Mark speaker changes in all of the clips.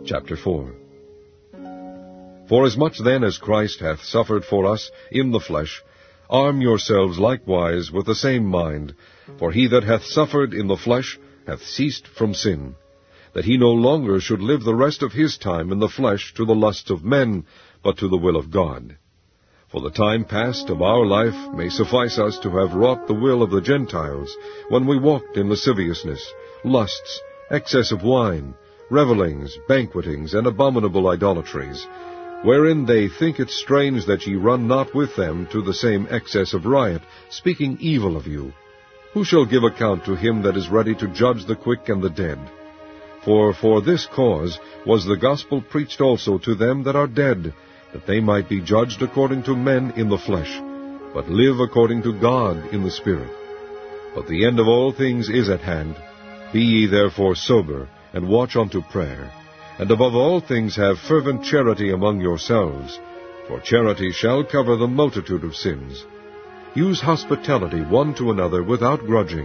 Speaker 1: Chapter 4. Forasmuch then as Christ hath suffered for us in the flesh, arm yourselves likewise with the same mind. For he that hath suffered in the flesh hath ceased from sin, that he no longer should live the rest of his time in the flesh to the lusts of men, but to the will of God. For the time past of our life may suffice us to have wrought the will of the Gentiles, when we walked in lasciviousness, lusts, excess of wine, revellings, banquetings, and abominable idolatries, wherein they think it strange that ye run not with them to the same excess of riot, speaking evil of you. Who shall give account to him that is ready to judge the quick and the dead? For this cause was the gospel preached also to them that are dead, that they might be judged according to men in the flesh, but live according to God in the Spirit. But the end of all things is at hand. Be ye therefore sober, and watch unto prayer. And above all things have fervent charity among yourselves, for charity shall cover the multitude of sins. Use hospitality one to another without grudging.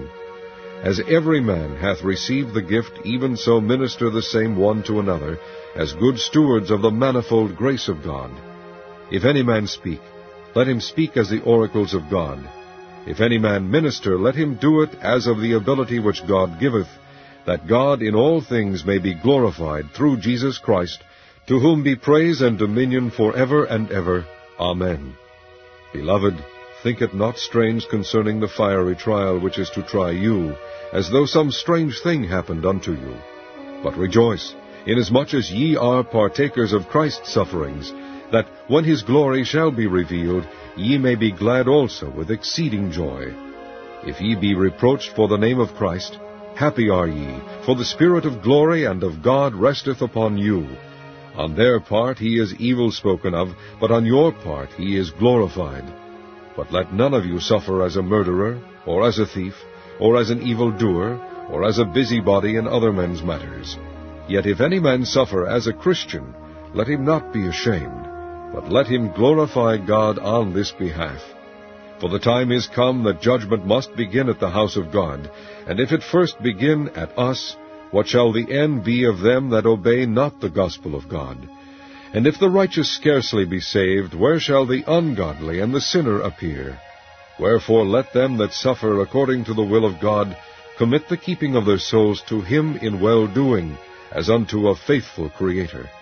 Speaker 1: As every man hath received the gift, even so minister the same one to another, as good stewards of the manifold grace of God. If any man speak, let him speak as the oracles of God. If any man minister, let him do it as of the ability which God giveth, that God in all things may be glorified through Jesus Christ, to whom be praise and dominion forever and ever. Amen. Beloved, think it not strange concerning the fiery trial which is to try you, as though some strange thing happened unto you. But rejoice, inasmuch as ye are partakers of Christ's sufferings, that when his glory shall be revealed, ye may be glad also with exceeding joy. If ye be reproached for the name of Christ, happy are ye, for the Spirit of glory and of God resteth upon you. On their part he is evil spoken of, but on your part he is glorified. But let none of you suffer as a murderer, or as a thief, or as an evildoer, or as a busybody in other men's matters. Yet if any man suffer as a Christian, let him not be ashamed, but let him glorify God on this behalf. For the time is come that judgment must begin at the house of God, and if it first begin at us, what shall the end be of them that obey not the gospel of God? And if the righteous scarcely be saved, where shall the ungodly and the sinner appear? Wherefore let them that suffer according to the will of God commit the keeping of their souls to him in well-doing, as unto a faithful Creator.